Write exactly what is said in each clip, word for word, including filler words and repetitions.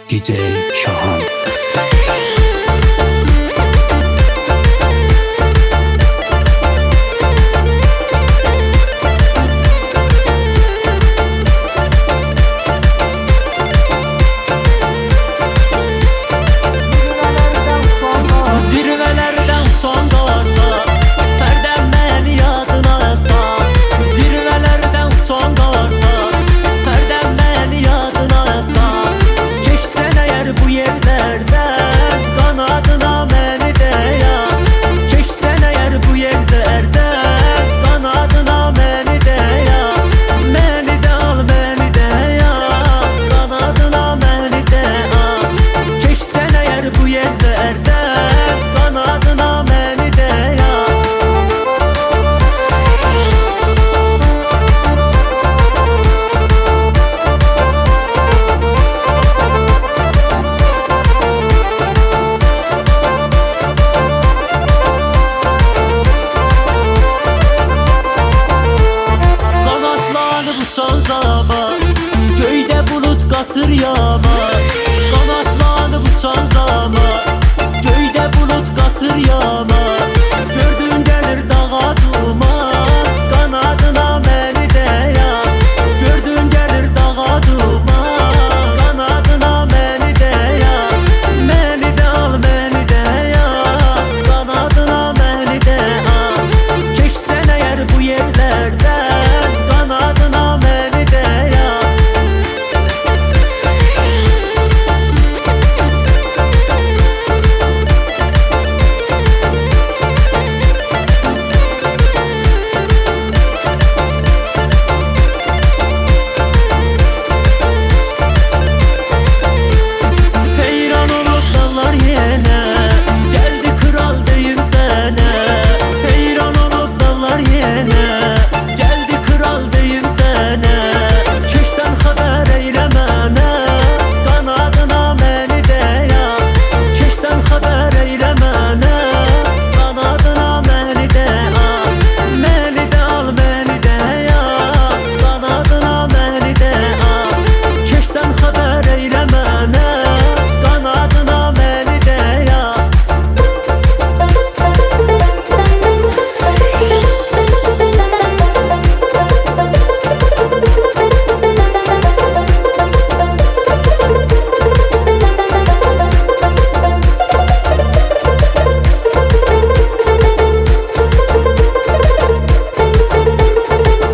D J Şahan. Göyde bulut qatır yağmar, qanatlanıb uçan zaman. Göyde bulut qatır yağmar, gördüğün gəlir dağa duman. Qanadına məni dəyər, gördüğün gəlir dağa duman. Qanadına məni dəyər, məni də al, məni də yar. Qanadına məni də al, keçsən əgər bu yerlərdən. Qanadına məni də yar.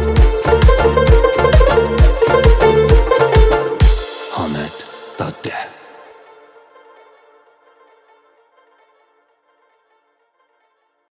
Ahmet Dadde.